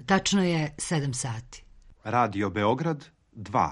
Tačno je 7 sati. Radio Beograd 2.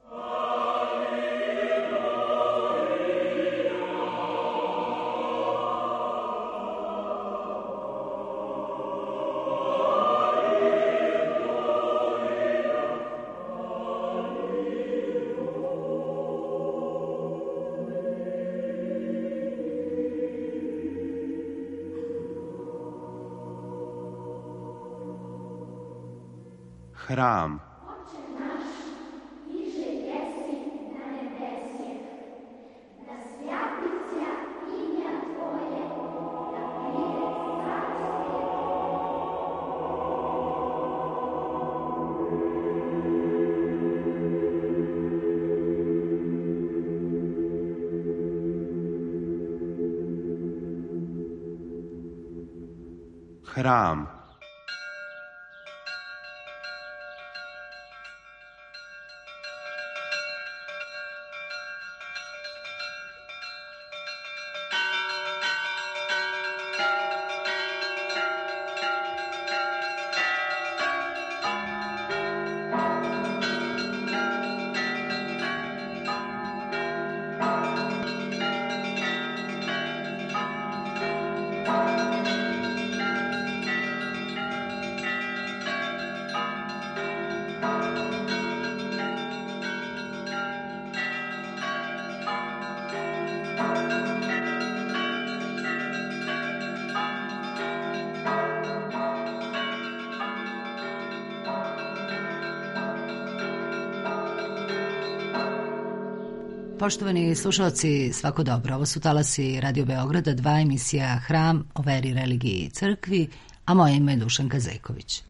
Hram. Oče naš, iže jesi na nebesje, da svjatlića imja Tvoje, da pride carstvo. Hram. Poštovani slušalci, svako dobro. Ovo su talasi Radio Beograda 2, emisija Hram o veri, religiji i crkvi, a moje ime je Dušanka Zejković.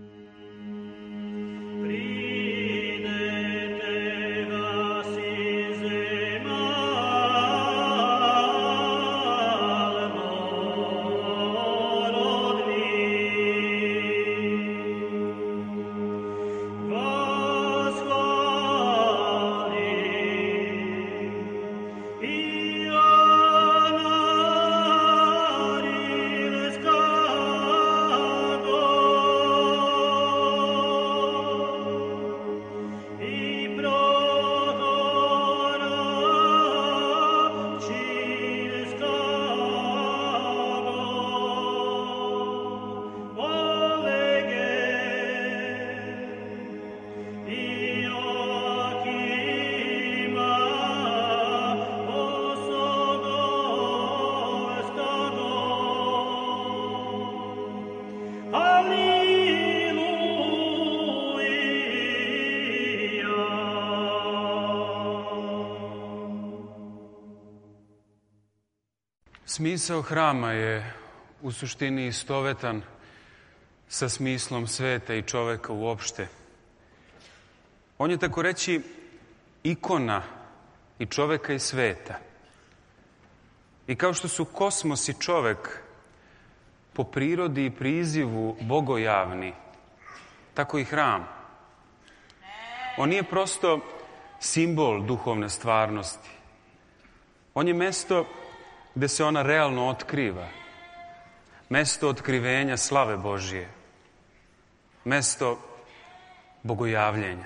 Smisao hrama je u suštini istovetan sa smislom sveta i čoveka uopšte. On je tako reći ikona i čoveka i sveta. I kao što su kosmos i čovek po prirodi i prizivu bogojavni, tako i hram. On nije prosto simbol duhovne stvarnosti. On je mesto gde se ona realno otkriva. Mesto otkrivenja slave Božije. Mesto bogojavljenja.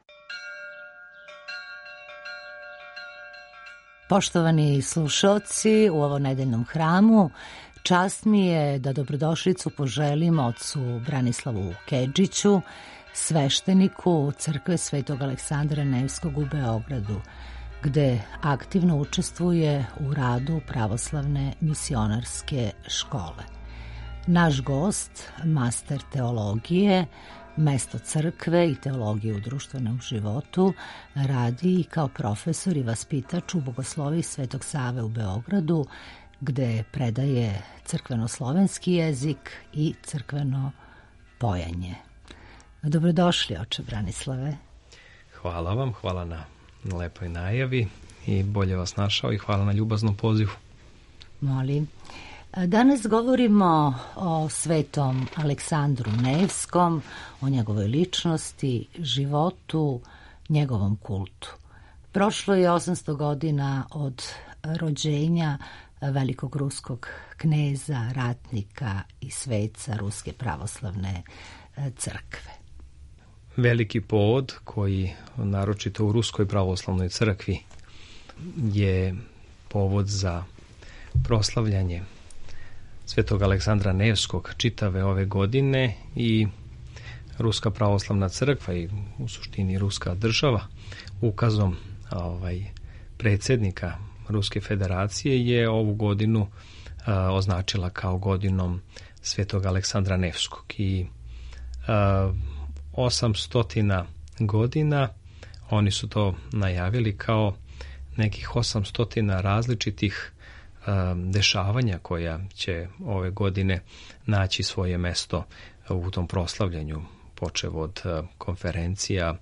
Poštovani slušalci, u ovom nedeljnom hramu čast mi je da dobrodošlicu poželim ocu Branislavu Kedžiću, svešteniku Crkve Svetog Aleksandra Nevskog u Beogradu, gde aktivno učestvuje u radu pravoslavne misionarske škole. Naš gost, master teologije, mesto crkve i teologije u društvenom životu, radi i kao profesor i vaspitač u Bogosloviji Svetog Save u Beogradu, gde predaje crkveno-slovenski jezik i crkveno pojanje. Dobrodošli, oče Branislave. Hvala vam, hvala na lepoj najavi i bolje vas našao i hvala na ljubaznom pozivu. Molim. Danas govorimo o svetom Aleksandru Nevskom, o njegovoj ličnosti, životu, njegovom kultu. Prošlo je 800 godina od rođenja velikog ruskog kneza, ratnika i sveca Ruske pravoslavne crkve. Veliki povod koji naročito u Ruskoj pravoslavnoj crkvi je povod za proslavljanje Svetog Aleksandra Nevskog čitave ove godine i Ruska pravoslavna crkva i u suštini Ruska država ukazom predsjednika Ruske federacije je ovu godinu označila kao godinom Svetog Aleksandra Nevskog i 800 godina oni su to najavili kao nekih 800 različitih dešavanja koja će ove godine naći svoje mesto u tom proslavljanju, počev od konferencija,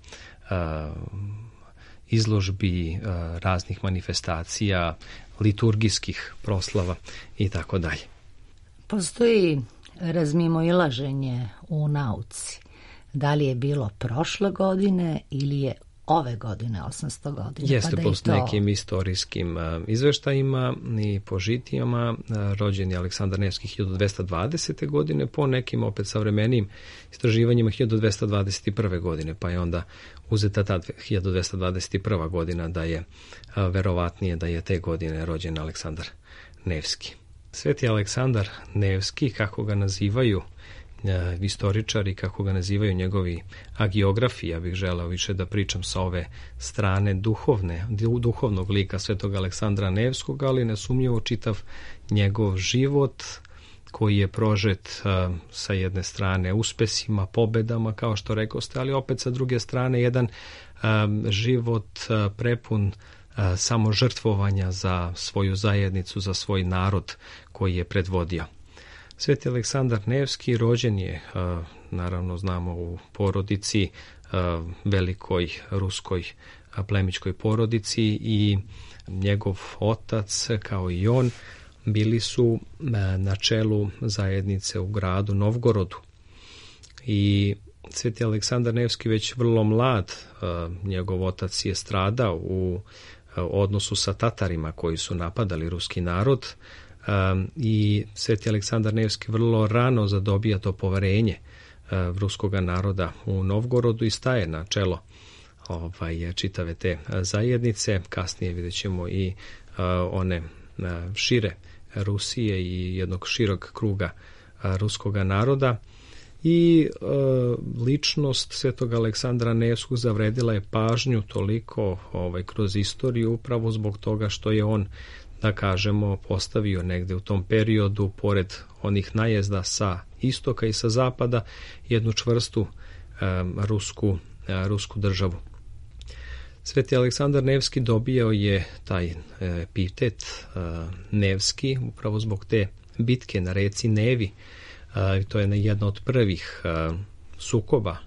izložbi, raznih manifestacija, liturgijskih proslava i tako dalje. Postoji razmimoilaženje u nauci. Da li je bilo prošle godine ili je ove godine 800 godina? Jeste, po nekim istorijskim izveštajima i požitijama rođen je Aleksandar Nevski 1220. godine, po nekim opet savremenijim istraživanjima 1221. godine, pa je onda uzeta ta 1221. godina da je verovatnije da je te godine rođen Aleksandar Nevski. Sveti Aleksandar Nevski, kako ga nazivaju istoričari, kako ga nazivaju njegovi agiografi, ja bih želeo više da pričam sa ove strane duhovnog lika Svetog Aleksandra Nevskog, ali nesumnjivo čitav njegov život koji je prožet sa jedne strane uspesima, pobedama, kao što rekoste, ali opet sa druge strane jedan život prepun samožrtvovanja za svoju zajednicu, za svoj narod koji je predvodio. Sveti Aleksandar Nevski rođen je, naravno znamo, u porodici, velikoj ruskoj plemićkoj porodici i njegov otac kao i on bili su na čelu zajednice u gradu Novgorodu. I Sveti Aleksandar Nevski već vrlo mlad, njegov otac je stradao u odnosu sa Tatarima koji su napadali ruski narod, i Sveti Aleksandar Nevski vrlo rano zadobija to poverenje ruskog naroda u Novgorodu i staje na čelo čitave te zajednice. Kasnije vidjet ćemo i one šire Rusije i jednog širog kruga ruskog naroda. I ličnost Svetog Aleksandra Nevskog zavredila je pažnju toliko kroz istoriju upravo zbog toga što je on, da kažemo, postavio negde u tom periodu, pored onih najezda sa istoka i sa zapada, jednu čvrstu rusku državu. Sveti Aleksandar Nevski dobio je taj epitet Nevski upravo zbog te bitke na reci Nevi. To je jedna od prvih sukoba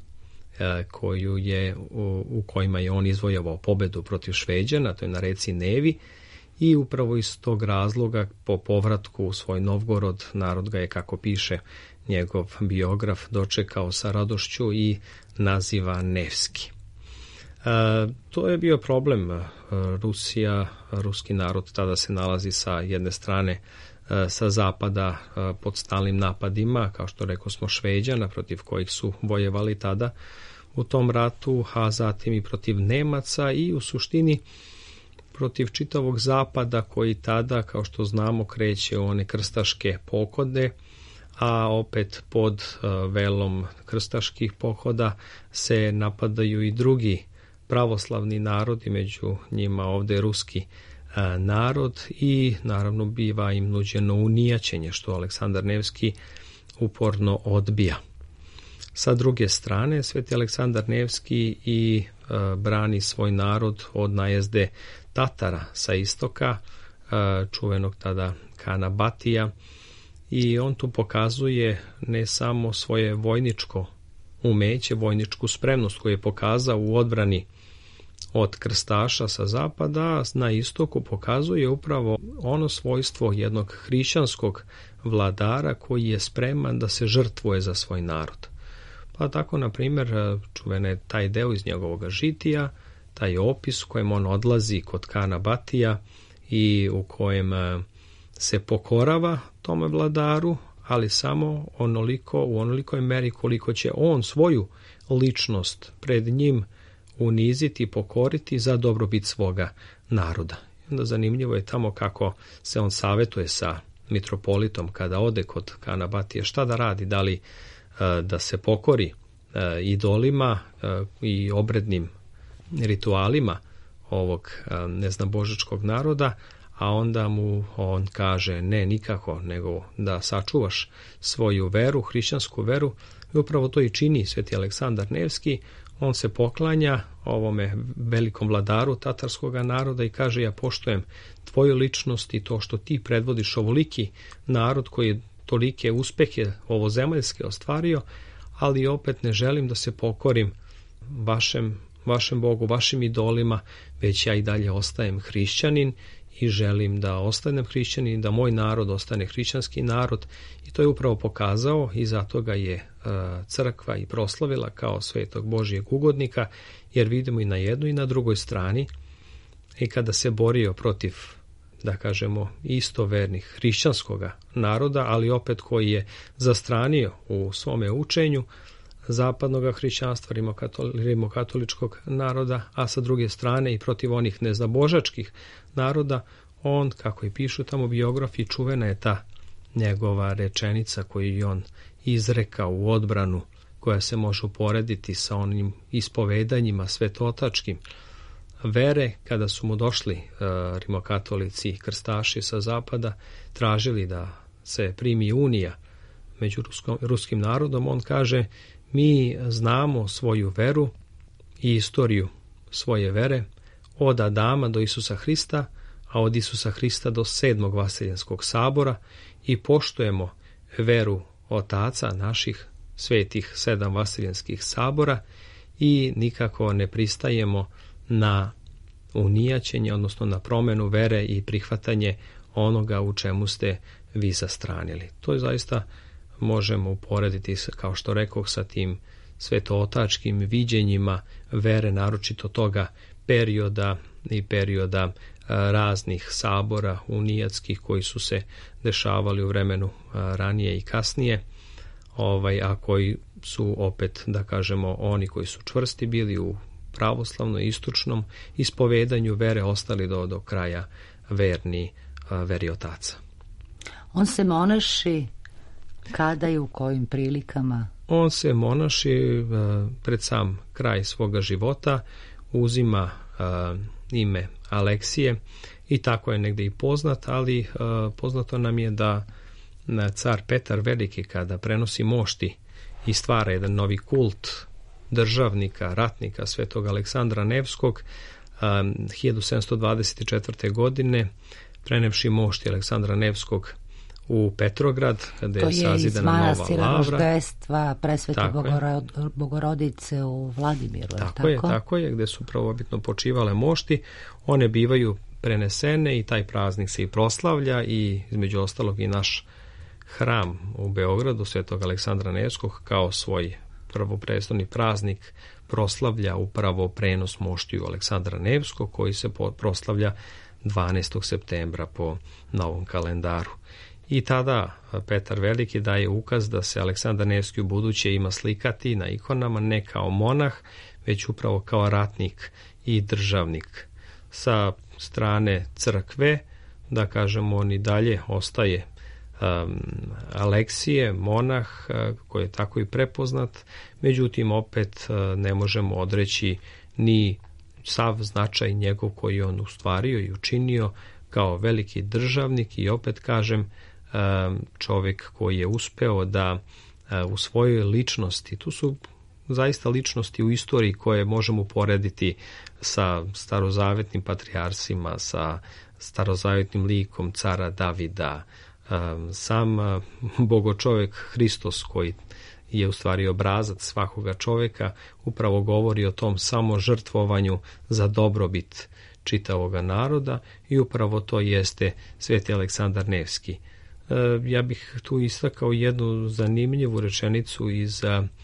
u kojima je on izvojevao pobedu protiv Šveđana, to je na reci Nevi. I upravo iz tog razloga po povratku u svoj Novgorod narod ga je, kako piše njegov biograf, dočekao sa radošću i naziva Nevski. To je bio problem. Ruski narod tada se nalazi sa jedne strane sa zapada pod stalnim napadima, kao što rekao smo, Šveđana, protiv kojih su vojevali tada u tom ratu, a zatim i protiv Nemaca i u suštini protiv čitavog zapada koji tada, kao što znamo, kreće u one krstaške pohode, a opet pod velom krstaških pohoda se napadaju i drugi pravoslavni narodi, među njima ovde ruski narod, i naravno biva im nuđeno unijaćenje, što Aleksandar Nevski uporno odbija. Sa druge strane, Sveti Aleksandar Nevski i brani svoj narod od najezde Tatara sa istoka, čuvenog tada Kana Batija, i on tu pokazuje ne samo svoje vojničko umeće, vojničku spremnost koju je pokazao u odbrani od krstaša sa zapada, a na istoku pokazuje upravo ono svojstvo jednog hrišćanskog vladara koji je spreman da se žrtvuje za svoj narod. Pa tako, na primjer, čuven je taj deo iz njegovog žitija, taj opis u kojem on odlazi kod Kana Batija i u kojem se pokorava tome vladaru, ali samo u onolikoj meri koliko će on svoju ličnost pred njim uniziti, pokoriti za dobrobit svoga naroda. Onda zanimljivo je tamo kako se on savjetuje sa mitropolitom kada ode kod Kanabatije, šta da radi, da li da se pokori idolima i obrednim ritualima ovog neznabožačkog naroda, a onda mu on kaže ne, nikako, nego da sačuvaš svoju veru, hrišćansku veru. I upravo to i čini sveti Aleksandar Nevski. On se poklanja ovome velikom vladaru tatarskog naroda i kaže ja poštujem tvoju ličnost i to što ti predvodiš ovoliki narod koji je tolike uspehe ovozemaljske ostvario, ali opet ne želim da se pokorim vašem Bogu, vašim idolima, već ja i dalje ostajem hrišćanin i želim da ostanem hrišćanin, da moj narod ostane hrišćanski narod. I to je upravo pokazao i zato ga je crkva i proslavila kao svetog Božijeg ugodnika, jer vidimo i na jednoj i na drugoj strani i kada se borio protiv, da kažemo, istovernih hrišćanskoga naroda, ali opet koji je zastranio u svome učenju zapadnog hrišćanstva, rimokatoličkog naroda, a sa druge strane i protiv onih neznabožačkih naroda, on, kako i pišu tamo biografi, čuvena je ta njegova rečenica koju je on izrekao u odbranu, koja se može uporediti sa onim ispovedanjima svetotačkim vere, kada su mu došli rimokatolici i krstaši sa zapada, tražili da se primi unija među ruskim narodom. On kaže, mi znamo svoju veru i istoriju svoje vere od Adama do Isusa Hrista, a od Isusa Hrista do 7. Vaseljenskog sabora i poštujemo veru otaca naših svetih 7 Vaseljenskih sabora i nikako ne pristajemo na unijaćenje, odnosno na promenu vere i prihvatanje onoga u čemu ste vi zastranili. To je zaista možemo uporediti, kao što rekoh, sa tim svetootačkim viđenjima vere, naročito toga perioda i perioda raznih sabora unijatskih koji su se dešavali u vremenu ranije i kasnije, a koji su opet, da kažemo, oni koji su čvrsti bili u pravoslavno istočnom ispovedanju vere ostali do kraja verni veri otaca. On se monaši kada i u kojim prilikama? On se monaši pred sam kraj svoga života, uzima ime Aleksije i tako je negde i poznat, ali poznato nam je da car Petar Veliki, kada prenosi mošti i stvara jedan novi kult državnika, ratnika svetog Aleksandra Nevskog, 1724. godine, prenevši mošti Aleksandra Nevskog u Petrograd, gde je sazidana nova lavra. To je iz manastira Roždestva presvete Bogorodice u Vladimiru. Tako je, gde su prvobitno počivale mošti. One bivaju prenesene i taj praznik se i proslavlja i između ostalog i naš hram u Beogradu svetog Aleksandra Nevskog kao svoj prvoprestolni praznik proslavlja upravo prenos moštiju Aleksandra Nevskog, koji se proslavlja 12. septembra po novom kalendaru. I tada Petar Veliki daje ukaz da se Aleksandar Nevski u buduće ima slikati na ikonama ne kao monah, već upravo kao ratnik i državnik. Sa strane crkve, da kažemo, on i dalje ostaje Aleksije, monah, koji je tako i prepoznat, međutim opet ne možemo odreći ni sav značaj njegov koji on ustvario i učinio kao veliki državnik i opet kažem čovjek koji je uspeo da u svojoj ličnosti, tu su zaista ličnosti u istoriji koje možemo uporediti sa starozavetnim patrijarsima, sa starozavetnim likom cara Davida, sam bogočovjek Hristos koji je u stvari obrazac svakoga čovjeka, upravo govori o tom samožrtvovanju za dobrobit čitavoga naroda i upravo to jeste sveti Aleksandar Nevski. Ja bih tu istakao jednu zanimljivu rečenicu iz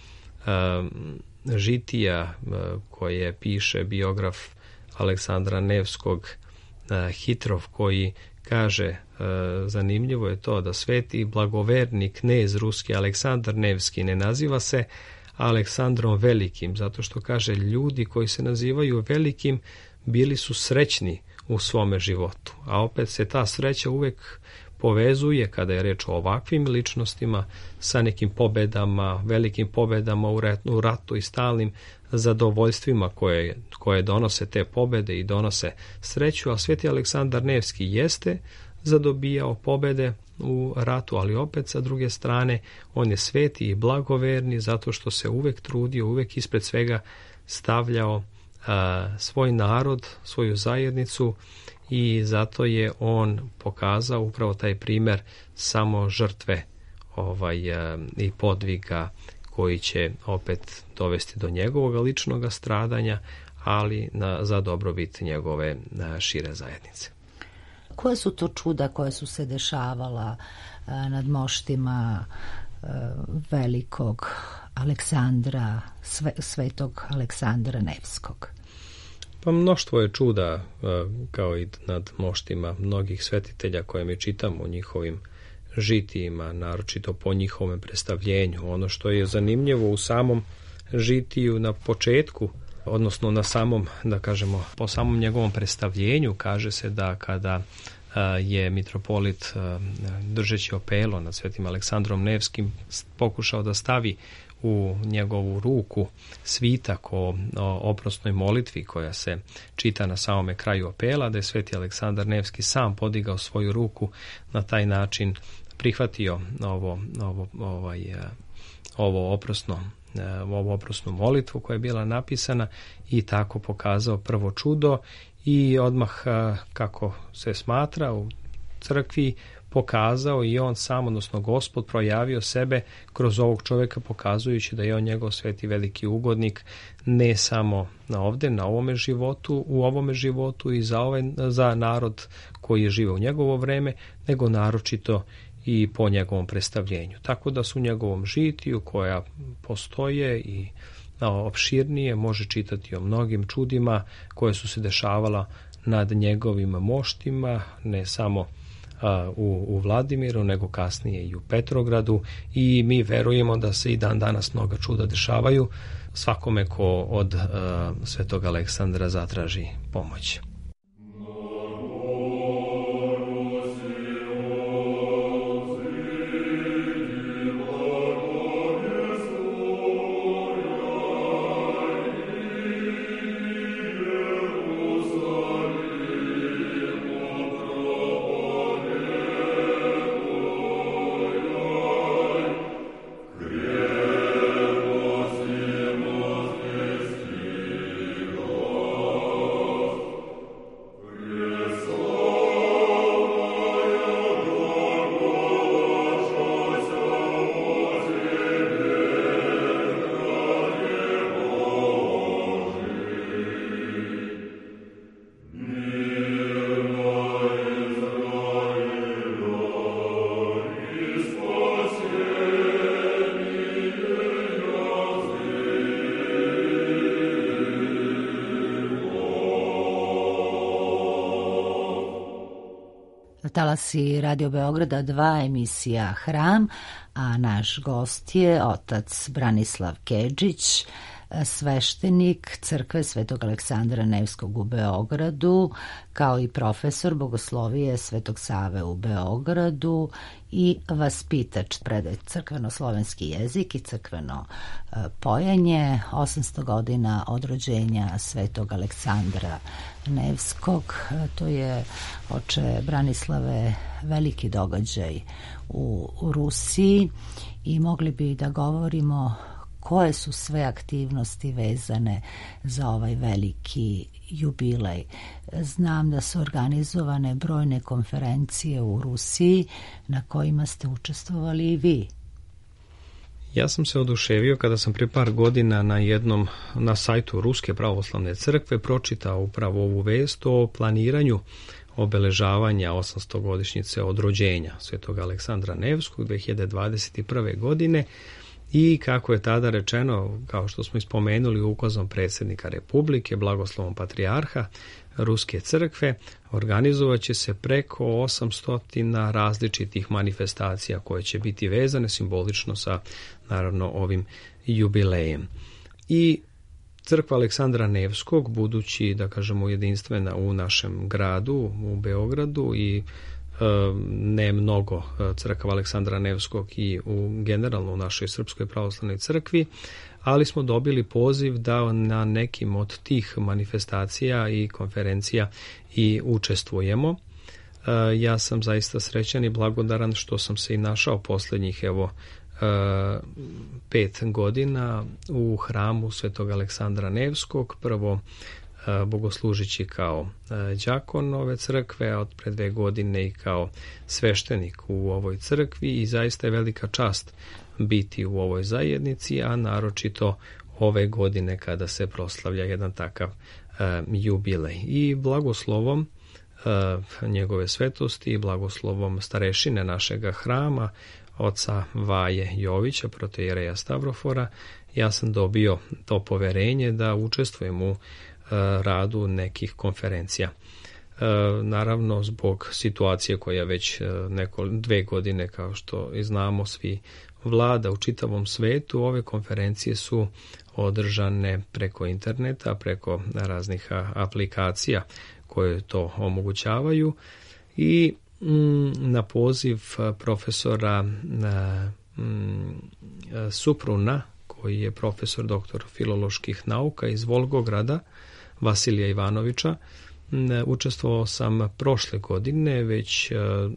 žitija koje piše biograf Aleksandra Nevskog, Hitrov, koji kaže, zanimljivo je to da sveti blagoverni knez ruski Aleksandar Nevski ne naziva se Aleksandrom Velikim, zato što kaže ljudi koji se nazivaju velikim bili su srećni u svome životu, a opet se ta sreća uvek povezuje kada je reč o ovakvim ličnostima sa nekim pobedama, velikim pobedama u ratu i stalnim zadovoljstvima koje donose te pobede i donose sreću, a sveti Aleksandar Nevski jeste zadobijao pobede u ratu, ali opet sa druge strane on je sveti i blagoverni zato što se uvek trudio, uvek ispred svega stavljao svoj narod, svoju zajednicu, i zato je on pokazao upravo taj primer samo žrtve i podviga koji će opet dovesti do njegovog ličnog stradanja, ali za dobrobit njegove šire zajednice. Koje su to čuda koje su se dešavala nad moštima velikog Aleksandra, svetog Aleksandra Nevskog? Pa mnoštvo je čuda, kao i nad moštima mnogih svetitelja koje mi čitamo u njihovim žitijima, naročito po njihovom predstavljenju. Ono što je zanimljivo u samom žitiju na početku, odnosno na samom, da kažemo, po samom njegovom predstavljenju, kaže se da kada je mitropolit držeći opelo nad svetim Aleksandrom Nevskim pokušao da stavi u njegovu ruku svitak o oprosnoj molitvi koja se čita na samome kraju opela, da je sveti Aleksandar Nevski sam podigao svoju ruku, na taj način prihvatio ovu oprosnu molitvu koja je bila napisana i tako pokazao prvo čudo, i odmah, kako se smatra u crkvi, pokazao i on sam, odnosno Gospod, projavio sebe kroz ovog čovjeka, pokazujući da je on njegov sveti veliki ugodnik, ne samo ovde, na ovome životu, u ovome životu i za narod koji je živeo u njegovo vreme, nego naročito i po njegovom predstavljenju. Tako da su u njegovom žitiju, koja postoje i opširnije, može čitati o mnogim čudima koje su se dešavala nad njegovim moštima, ne samo u Vladimiru, nego kasnije i u Petrogradu, i mi verujemo da se i dan danas mnoga čuda dešavaju svakome ko od svetog Aleksandra zatraži pomoć. Talasi Radio Beograda 2, emisija Hram, a naš gost je otac Branislav Kedžić, sveštenik crkve Svetog Aleksandra Nevskog u Beogradu, kao i profesor bogoslovije Svetog Save u Beogradu i vaspitač, predaje crkveno-slovenski jezik i crkveno pojenje. 800 godina od rođenja Svetog Aleksandra Nevskog. To je, oče Branislave, veliki događaj u Rusiji i mogli bi da govorimo koje su sve aktivnosti vezane za ovaj veliki jubilej. Znam da su organizovane brojne konferencije u Rusiji na kojima ste učestvovali i vi. Ja sam se oduševio kada sam pre par godina na sajtu Ruske pravoslavne crkve pročitao upravo ovu vest o planiranju obeležavanja 800 godišnjice od rođenja svetog Aleksandra Nevskog 2021. godine. i kako je tada rečeno, kao što smo ispomenuli, ukazom predsjednika Republike, blagoslovom patrijarha Ruske crkve, organizovat će se preko 800 različitih manifestacija koje će biti vezane simbolično sa, naravno, ovim jubilejem. I crkva Aleksandra Nevskog, budući, da kažemo, jedinstvena u našem gradu, u Beogradu, i ne mnogo crkva Aleksandra Nevskog i generalno u našoj Srpskoj pravoslavnoj crkvi, ali smo dobili poziv da na nekim od tih manifestacija i konferencija i učestvujemo. Ja sam zaista srećan i blagodaran što sam se i našao posljednjih 5 godina u hramu Svetog Aleksandra Nevskog, prvo bogoslužići kao đakon ove crkve, a od pre 2 godine i kao sveštenik u ovoj crkvi, i zaista je velika čast biti u ovoj zajednici, a naročito ove godine kada se proslavlja jedan takav jubilej. I blagoslovom njegove svetosti i blagoslovom starešine našega hrama, oca Vaje Jovića, protoijereja Stavrofora, ja sam dobio to poverenje da učestvujem u radu nekih konferencija. Naravno, zbog situacije koja već 2 godine, kao što i znamo svi, vlada u čitavom svetu, ove konferencije su održane preko interneta, preko raznih aplikacija koje to omogućavaju, i na poziv profesora Supruna, koji je profesor doktor filoloških nauka iz Volgograda, Vasilija Ivanovića, učestvovao sam prošle godine, već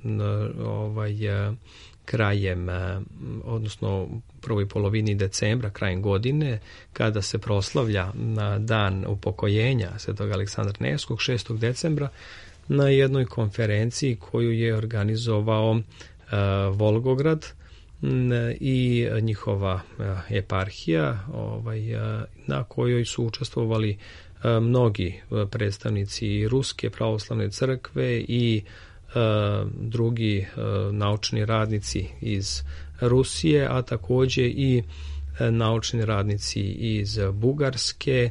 krajem, odnosno prvoj polovini decembra, krajem godine, kada se proslavlja na dan upokojenja Svetog Aleksandra Nevskog, 6. decembra, na jednoj konferenciji koju je organizovao Volgograd i njihova eparhija, na kojoj su učestvovali mnogi predstavnici Ruske pravoslavne crkve i drugi naučni radnici iz Rusije, a također i naučni radnici iz Bugarske,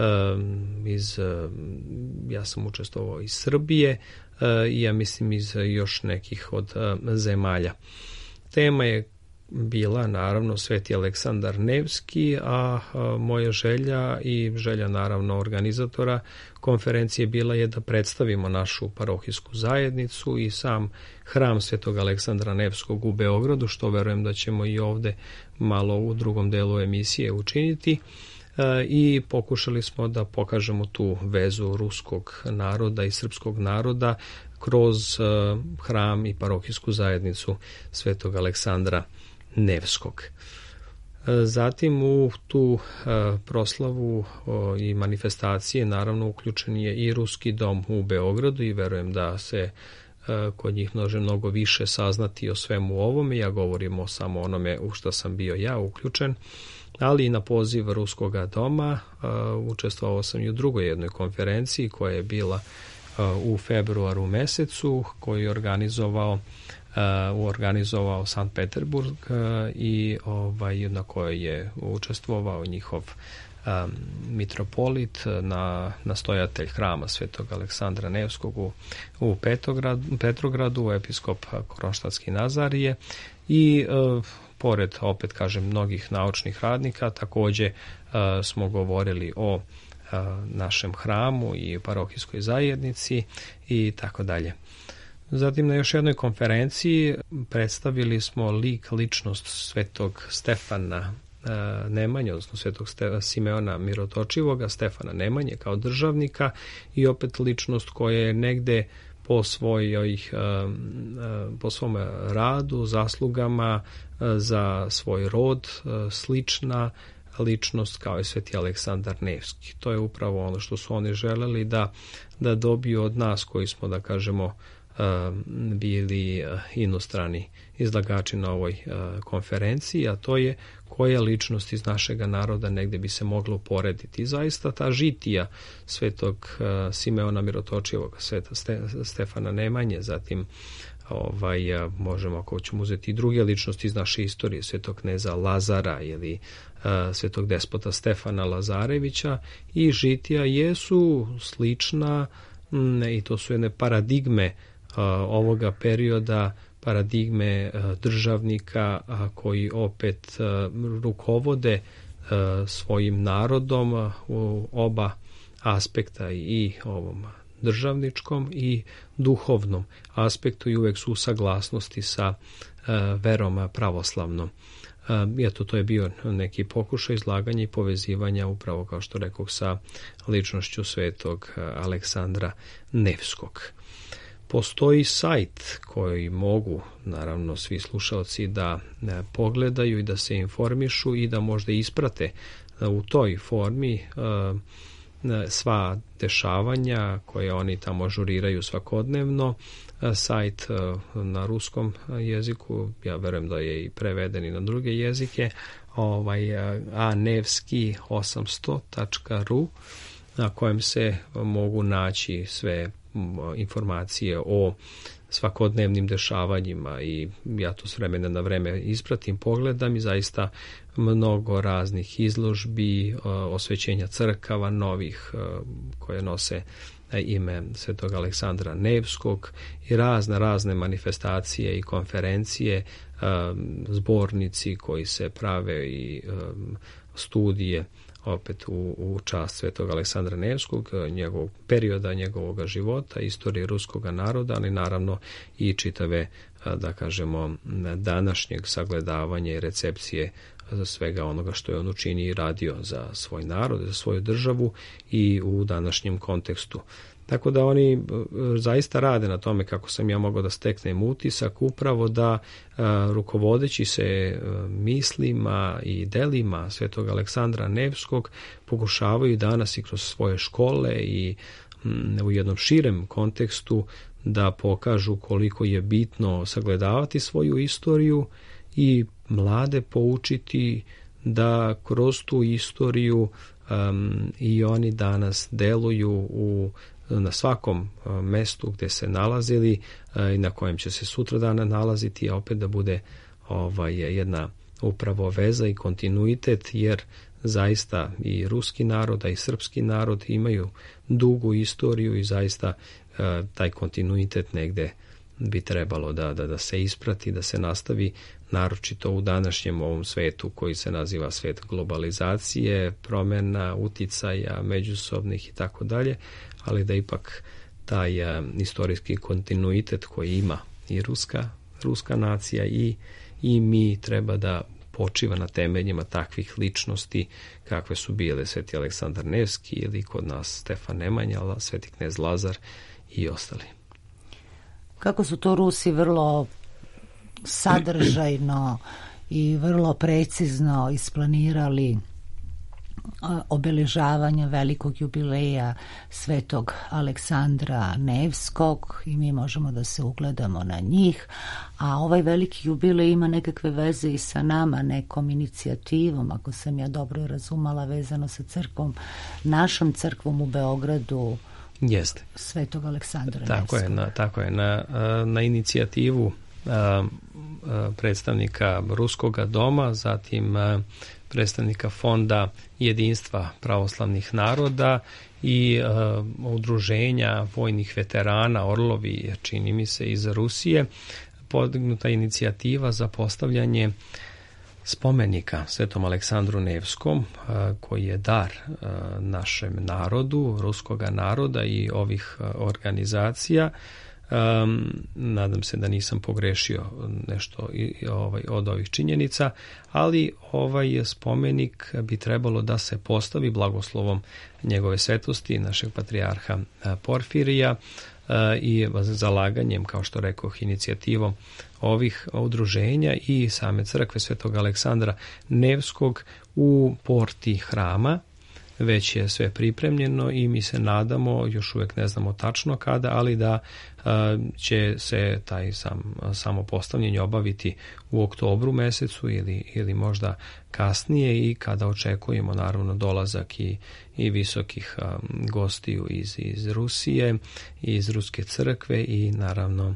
ja sam učestvovao iz Srbije i ja mislim iz još nekih od zemalja. Tema je bila naravno Sveti Aleksandar Nevski, a moja želja i želja naravno organizatora konferencije bila je da predstavimo našu parohijsku zajednicu i sam hram Svetog Aleksandra Nevskog u Beogradu, što verujem da ćemo i ovde malo u drugom delu emisije učiniti, i pokušali smo da pokažemo tu vezu ruskog naroda i srpskog naroda kroz hram i parohijsku zajednicu Svetog Aleksandra Nevskog. Zatim u tu proslavu i manifestacije naravno uključen je i Ruski dom u Beogradu, i verujem da se kod njih može mnogo više saznati o svemu ovome. Ja govorim samo o onome u što sam bio ja uključen, ali i na poziv Ruskoga doma učestvovao sam i u drugoj jednoj konferenciji koja je bila u februaru mesecu, koju je organizovao Sankt Peterburg i na kojoj je učestvovao njihov mitropolit, nastojatelj hrama Svetog Aleksandra Nevskog u Petrogradu, episkop Kronštatski Nazarije, i pored, opet kažem, mnogih naučnih radnika, također smo govorili o našem hramu i parohijskoj zajednici i tako dalje. Zatim na još jednoj konferenciji predstavili smo ličnost Svetog Stefana Nemanje, odnosno Svetog Simeona Mirotočivoga, Stefana Nemanje kao državnika, i opet ličnost koja je negde po svom radu, zaslugama za svoj rod slična ličnost kao je Sveti Aleksandar Nevski. To je upravo ono što su oni želeli da dobiju od nas koji smo, da kažemo, bili inostrani izlagači na ovoj konferenciji, a to je koja ličnost iz našega naroda negde bi se moglo uporediti. I zaista ta žitija Svetog Simeona Mirotočivog, Sveta Stefana Nemanje, zatim možemo, ako ćemo uzeti druge ličnosti iz naše istorije, svetog kneza Lazara ili svetog despota Stefana Lazarevića, i žitija jesu slična i to su jedne paradigme ovoga perioda, paradigme državnika koji opet rukovode svojim narodom u oba aspekta, i ovom državničkom i duhovnom aspektu, i uvek su u saglasnosti sa verom pravoslavnom. Eto, to je bio neki pokušaj izlaganja i povezivanja, upravo kao što rekoh, sa ličnošću svetog Aleksandra Nevskog. Postoji sajt koji mogu, naravno, svi slušalci da pogledaju i da se informišu i da možda isprate u toj formi sva dešavanja koje oni tamo ažuriraju svakodnevno. Sajt na ruskom jeziku, ja verujem da je i preveden i na druge jezike, anevski800.ru, na kojem se mogu naći sve informacije o svakodnevnim dešavanjima, i ja to s vremena na vreme ispratim, pogledam, i zaista mnogo raznih izložbi, osvećenja crkava novih koje nose ime svetog Aleksandra Nevskog, i razne manifestacije i konferencije, zbornici koji se prave i studije opet u čast svetog Aleksandra Nevskog, njegovog perioda, njegovog života, istorije ruskog naroda, ali naravno i čitave, da kažemo, današnjeg sagledavanja i recepcije za svega onoga što je on učinio i radio za svoj narod, za svoju državu i u današnjem kontekstu. Tako da oni zaista rade na tome, kako sam ja mogao da steknem utisak, upravo da rukovodeći se mislima i delima svetog Aleksandra Nevskog pokušavaju danas i kroz svoje škole i u jednom širem kontekstu da pokažu koliko je bitno sagledavati svoju istoriju i mlade poučiti da kroz tu istoriju i oni danas deluju na svakom mestu gde se nalazili i na kojem će se sutradan nalaziti, a opet da bude jedna upravo veza i kontinuitet, jer zaista i ruski narod, a i srpski narod imaju dugu istoriju i zaista taj kontinuitet negde bi trebalo da se isprati, da se nastavi, naročito u današnjem ovom svetu koji se naziva svet globalizacije, promena, uticaja, međusobnih i tako dalje, ali da ipak taj istorijski kontinuitet koji ima i ruska nacija i mi treba da počiva na temeljima takvih ličnosti kakve su bile sveti Aleksandar Nevski ili kod nas Stefan Nemanja, sveti knez Lazar i ostali. Kako su to Rusi vrlo sadržajno i vrlo precizno isplanirali obeležavanja velikog jubileja svetog Aleksandra Nevskog, i mi možemo da se ugledamo na njih, a ovaj veliki jubilej ima nekakve veze i sa nama, nekom inicijativom, ako sam ja dobro razumela, vezano sa crkvom, našom crkvom u Beogradu. Jeste. Svetog Aleksandra Nevskog. Tako je. Na inicijativu predstavnika Ruskoga doma, zatim predstavnika Fonda jedinstva pravoslavnih naroda i udruženja vojnih veterana Orlovi, čini mi se, iz Rusije, podignuta inicijativa za postavljanje spomenika svetom Aleksandru Nevskom, koji je dar našem narodu, ruskoga naroda i ovih organizacija. Nadam se da nisam pogrešio nešto od ovih činjenica, ali ovaj spomenik bi trebalo da se postavi blagoslovom njegove svetosti, našeg patrijarha Porfirija, i zalaganjem, kao što rekoh, inicijativom ovih udruženja i same crkve svetog Aleksandra Nevskog u porti hrama, već je sve pripremljeno i mi se nadamo, još uvijek ne znamo tačno kada, ali da će se taj samo postavljanje obaviti u oktobru mesecu ili možda kasnije, i kada očekujemo naravno dolazak i visokih gostiju iz Rusije, iz Ruske crkve i naravno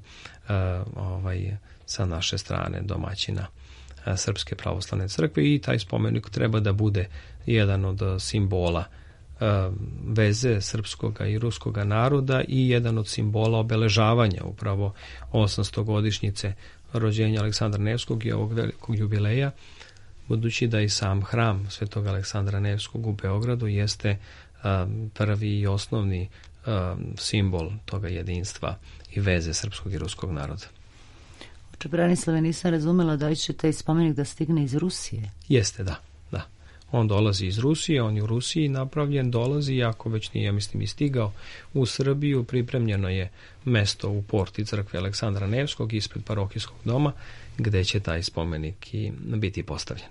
sa naše strane domaćina Srpske pravoslavne crkve, i taj spomenik treba da bude jedan od simbola veze srpskoga i ruskoga naroda i jedan od simbola obeležavanja upravo 800-godišnjice rođenja Aleksandra Nevskog i ovog velikog jubileja, budući da i sam hram Svetog Aleksandra Nevskog u Beogradu jeste prvi i osnovni simbol toga jedinstva i veze srpskog i ruskog naroda. Oče Branislave, nisam razumela da li će taj spomenik da stigne iz Rusije? Jeste, da. On dolazi iz Rusije, on je u Rusiji napravljen, dolazi, ako već nije, mislim, i stigao u Srbiju, pripremljeno je mesto u porti crkve Aleksandra Nevskog ispred parohijskog doma, gde će taj spomenik i biti postavljen.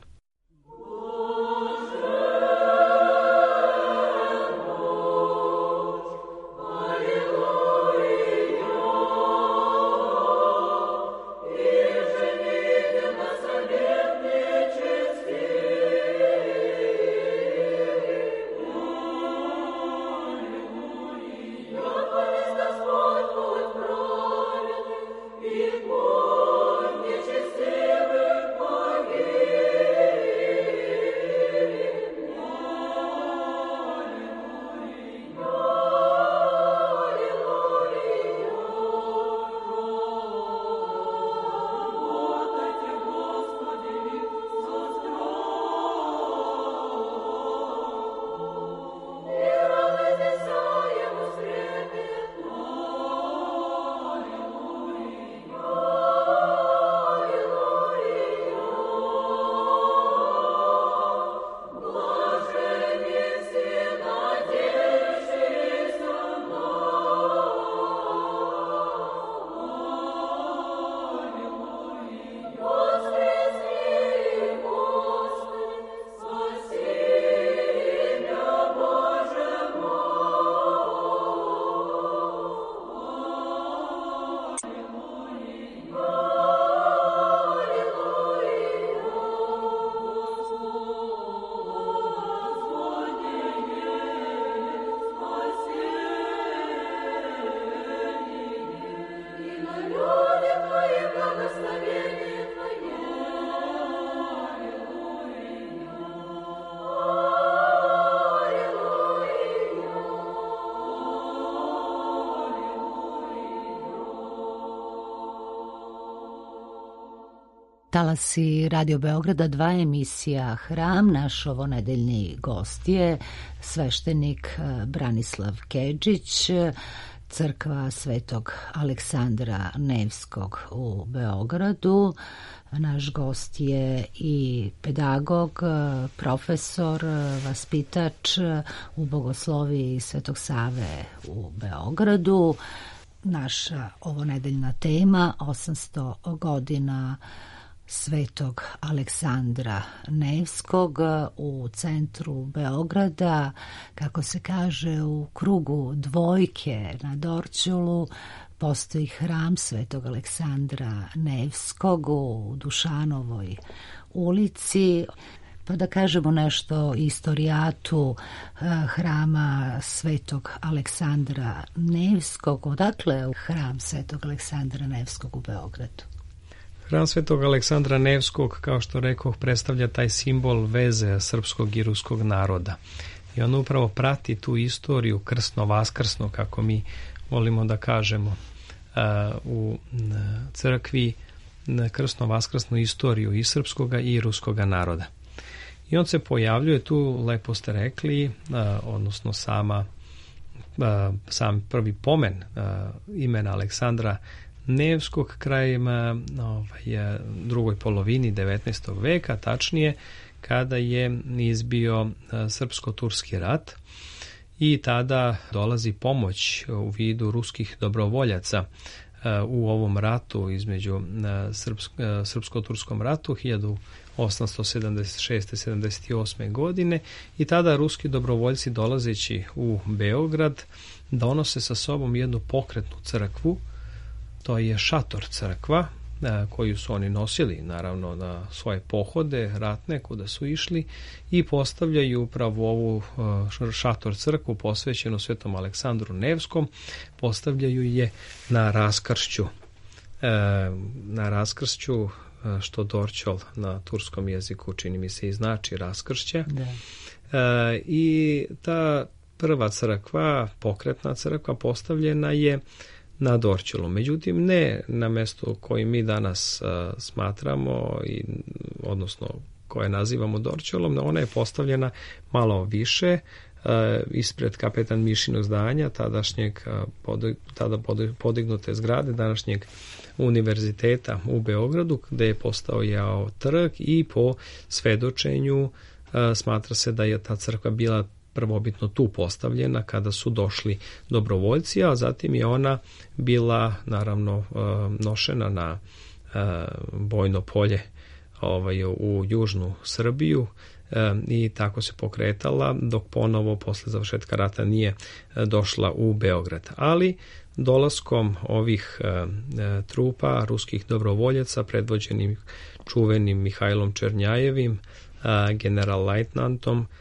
Talasi Radio Beograda, 2 emisija Hram. Naš ovonedeljni gost je sveštenik Branislav Kedžić, crkva Svetog Aleksandra Nevskog u Beogradu. Naš gost je i pedagog, profesor, vaspitač u Bogosloviji Svetog Save u Beogradu. Naša ovonedeljna tema 800 godina Svetog Aleksandra Nevskog u centru Beograda, kako se kaže, u krugu dvojke na Dorćolu postoji hram Svetog Aleksandra Nevskog u Dušanovoj ulici. Pa da kažemo nešto o istorijatu hrama Svetog Aleksandra Nevskog. Odakle je hram Svetog Aleksandra Nevskog u Beogradu? Hram Svetog Aleksandra Nevskog, kao što rekoh, predstavlja taj simbol veze srpskog i ruskog naroda. I on upravo prati tu istoriju krsno-vaskrsno, kako mi volimo da kažemo, u crkvi, krsno-vaskrsnu istoriju i srpskoga i ruskoga naroda. I on se pojavljuje tu, lepo ste rekli, odnosno sam prvi pomen imena Aleksandra Nevskog krajem drugoj polovini 19. veka, tačnije kada je izbio srpsko-turski rat, i tada dolazi pomoć u vidu ruskih dobrovoljaca u ovom ratu između srpsko-turskom ratu 1876. 78. godine i tada ruski dobrovoljci dolazeći u Beograd donose sa sobom jednu pokretnu crkvu, to je šator crkva, koju su oni nosili naravno na svoje pohode ratne kuda su išli i postavljaju upravo ovu šator crkvu posvećenu Svetom Aleksandru Nevskom, postavljaju je na raskršću. Na raskršću, što Dorćol na turskom jeziku čini mi se i znači raskršće. I ta prva crkva, pokretna crkva, postavljena je na Dorćolu. Međutim, ne na mestu koji mi danas smatramo, odnosno koje nazivamo Dorćolom, ona je postavljena malo više, ispred Kapetan Mišinog zdanja, tada podignute zgrade današnjeg univerziteta u Beogradu, gde je postojao trg i po svedočenju smatra se da je ta crkva bila prvobitno tu postavljena kada su došli dobrovoljci, a zatim je ona bila naravno nošena na bojno polje u južnu Srbiju i tako se pokretala dok ponovo posle završetka rata nije došla u Beograd. Ali dolaskom ovih trupa ruskih dobrovoljaca predvođenim čuvenim Mihajlom Černjajevim, general-lajtnantom,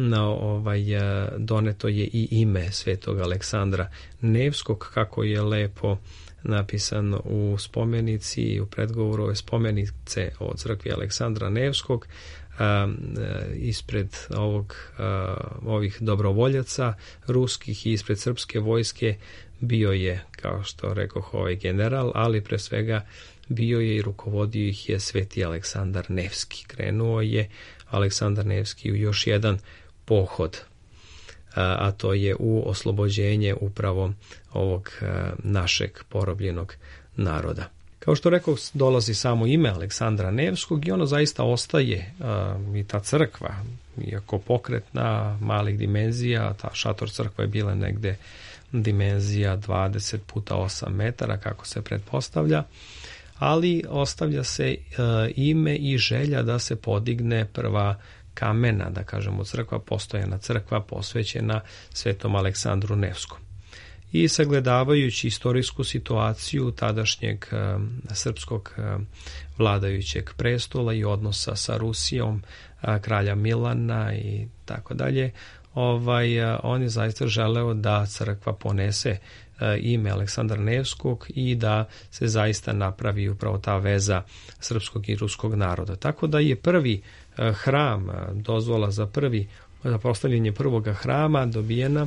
doneto je i ime Svetog Aleksandra Nevskog, kako je lepo napisano u spomenici i u predgovoru ove spomenice o crkvi Aleksandra Nevskog. Ispred ovih dobrovoljaca ruskih i ispred srpske vojske bio je, kao što rekoh, ovaj general, ali pre svega bio je i rukovodio ih je Sveti Aleksandar Nevski. Krenuo je Aleksandar Nevski u još jedan pohod, a to je u oslobođenje upravo ovog našeg porobljenog naroda. Kao što rekao, dolazi samo ime Aleksandra Nevskog i ono zaista ostaje, i ta crkva, iako pokretna, malih dimenzija, ta šator crkva je bila negde dimenzija 20 puta 8 metara, kako se pretpostavlja, ali ostavlja se ime i želja da se podigne prva kamena, da kažemo, crkva, postojana crkva posvećena Svetom Aleksandru Nevskom. I sagledavajući istorijsku situaciju tadašnjeg srpskog vladajućeg prestola i odnosa sa Rusijom, kralja Milana i tako dalje, on je zaista želeo da crkva ponese ime Aleksandra Nevskog i da se zaista napravi upravo ta veza srpskog i ruskog naroda. Tako da je prvi hram, dozvola za postavljanje prvoga hrama dobijena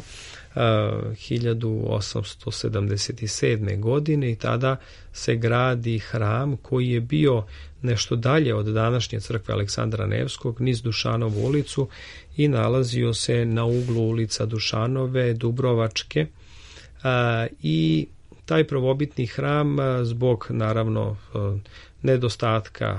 1877. godine i tada se gradi hram koji je bio nešto dalje od današnje crkve Aleksandra Nevskog, niz Dušanovu ulicu i nalazio se na uglu ulica Dušanove, Dubrovačke, i taj prvobitni hram zbog naravno nedostatka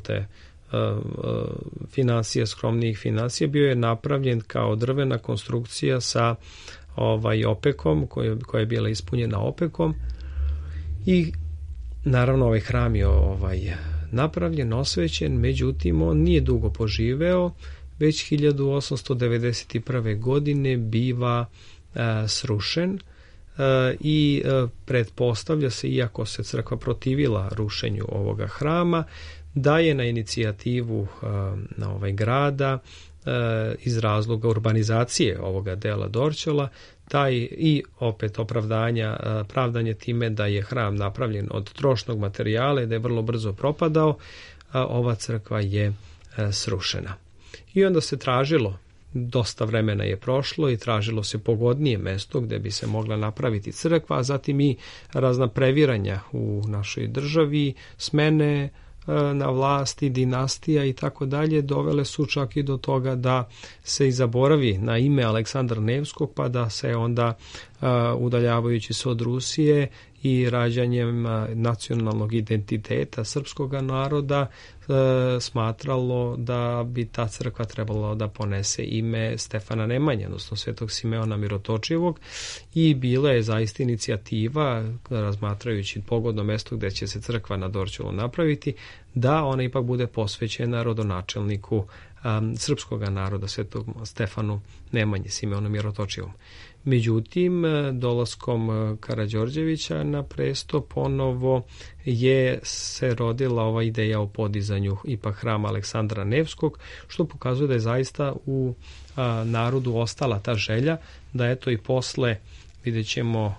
financija, skromnijih financija, bio je napravljen kao drvena konstrukcija sa opekom, koja je bila ispunjena opekom, i naravno ovaj hram je napravljen, osvećen, međutim on nije dugo poživeo, već 1891. godine biva srušen i pretpostavlja se, iako se crkva protivila rušenju ovoga hrama, da je na inicijativu grada iz razloga urbanizacije ovoga dela Dorćola, i opet pravdanje time da je hram napravljen od trošnog materijala i da je vrlo brzo propadao, ova crkva je srušena. I onda se tražilo, dosta vremena je prošlo i tražilo se pogodnije mesto gde bi se mogla napraviti crkva, a zatim i razna previranja u našoj državi, smene na vlasti, dinastija i tako dalje, dovele su čak i do toga da se i zaboravi na ime Aleksandra Nevskog, pa da se onda, udaljavajući se od Rusije i rađanjem nacionalnog identiteta srpskog naroda smatralo da bi ta crkva trebalo da ponese ime Stefana Nemanje, odnosno Svetog Simeona Mirotočivog, i bila je zaista inicijativa, razmatrajući pogodno mesto gde će se crkva na Dorćolu napraviti, da ona ipak bude posvećena rodonačelniku srpskog naroda, Svetog Stefanu Nemanje, Simeonu Mirotočivom. Međutim, dolaskom Karađorđevića na presto ponovo je se rodila ova ideja o podizanju ipak hrama Aleksandra Nevskog, što pokazuje da je zaista u narodu ostala ta želja da eto i posle, vidjet ćemo,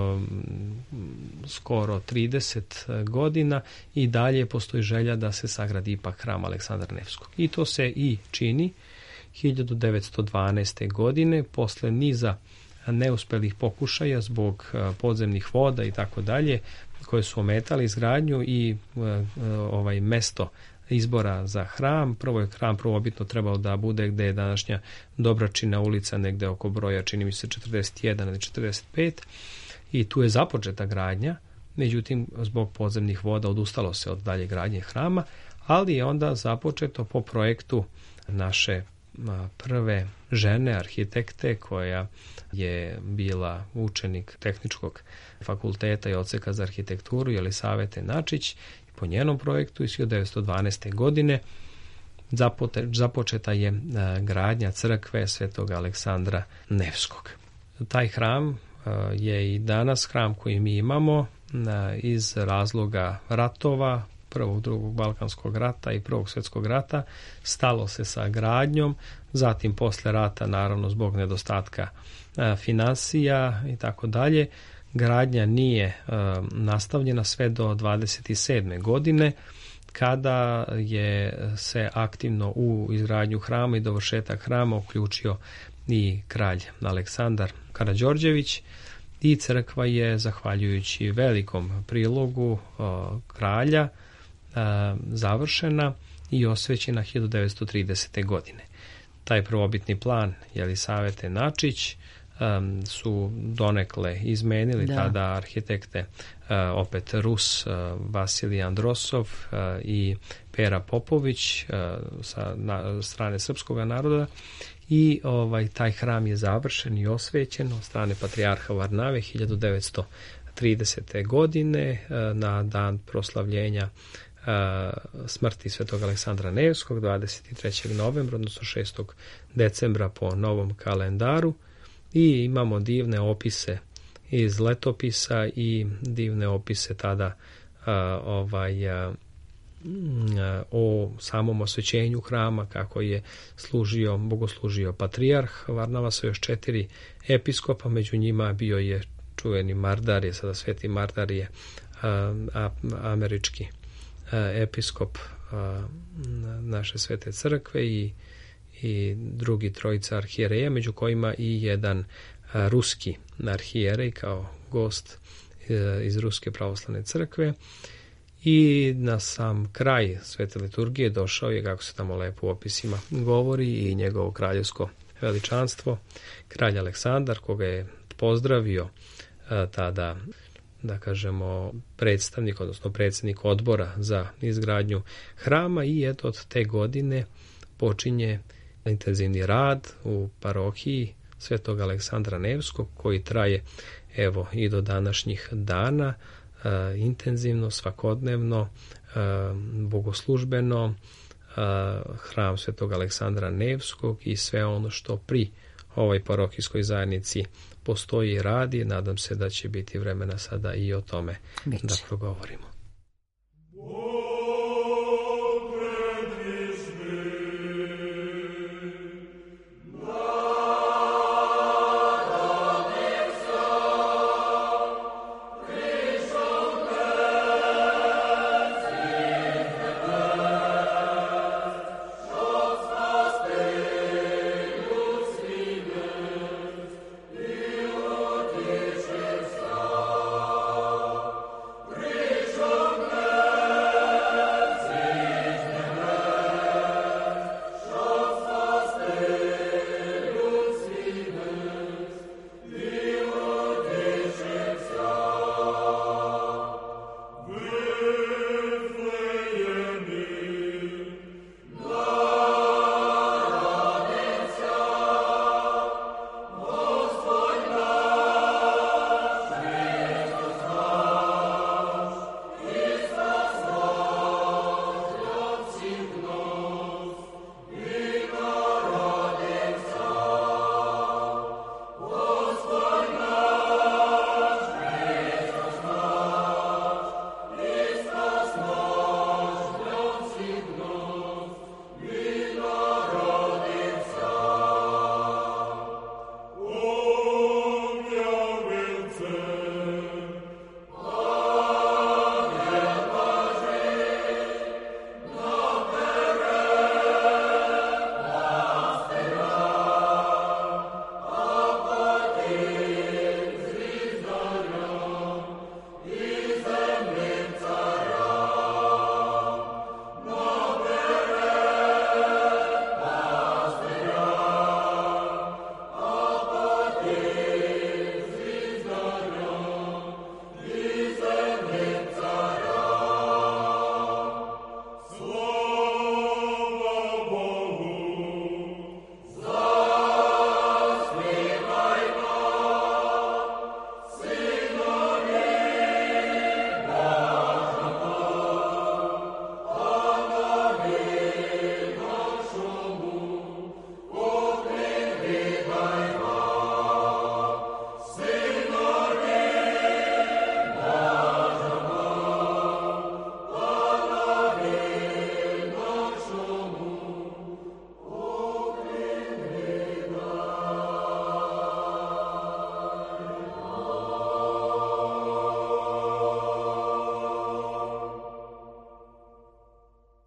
skoro 30 godina i dalje postoji želja da se sagradi ipak hram Aleksandra Nevskog. I to se i čini 1912. godine, posle niza neuspelih pokušaja zbog podzemnih voda i tako dalje, koje su ometali izgradnju i mesto izbora za hram. Prvo je hram prvobitno trebao da bude gde je današnja Dobračina ulica, negde oko broja, čini mi se 41 ili 45, i tu je započeta gradnja. Međutim, zbog podzemnih voda odustalo se od dalje gradnje hrama, ali je onda započeto po projektu naše prve žene arhitekte, koja je bila učenik Tehničkog fakulteta i odseka za arhitekturu, Jelisavete Načić. Po njenom projektu iz 1912. godine započeta je gradnja crkve Svetog Aleksandra Nevskog. Taj hram je i danas hram koji mi imamo iz razloga ratova, Prvog, Drugog Balkanskog rata i Prvog svjetskog rata. Stalo se sa gradnjom, zatim posle rata, naravno zbog nedostatka finansija i tako dalje, gradnja nije nastavljena sve do 27. godine, kada je se aktivno u izgradnju hrama i dovršetak hrama uključio i kralj Aleksandar Karađorđević, i crkva je, zahvaljujući velikom prilogu kralja, završena i osvećena 1930. godine. Taj prvobitni plan Jelisavete Načić su donekle izmenili tada arhitekte, opet Rus Vasilij Androsov i Pera Popović sa strane srpskog naroda, i taj hram je završen i osvećen od strane patrijarha Varnave 1930. godine na dan proslavljenja smrti Svetog Aleksandra Nevskog 23. novembra, odnosno 6. decembra po novom kalendaru. I imamo divne opise iz letopisa i divne opise tada o samom osvećenju hrama, kako je bogoslužio patrijarh Varnava sa još 4 episkopa, među njima bio je čuveni Mardarije, sada sveti Mardarije, američki episkop naše svete crkve, i drugi trojica arhijereja, među kojima i jedan ruski arhijerej kao gost iz Ruske pravoslavne crkve. I na sam kraj svete liturgije došao je, kako se tamo lepo u opisima govori, i njegovo kraljevsko veličanstvo, kralj Aleksandar, koga je pozdravio tada, da kažemo, predstavnik, odnosno predsjednik odbora za izgradnju hrama. I eto, od te godine počinje intenzivni rad u parohiji Svetog Aleksandra Nevskog, koji traje evo i do današnjih dana, intenzivno, svakodnevno, bogoslužbeno. Hram Svetog Aleksandra Nevskog i sve ono što pri ovoj parohijskoj zajednici postoji i radi. Nadam se da će biti vremena sada i o tome da progovorimo. Christ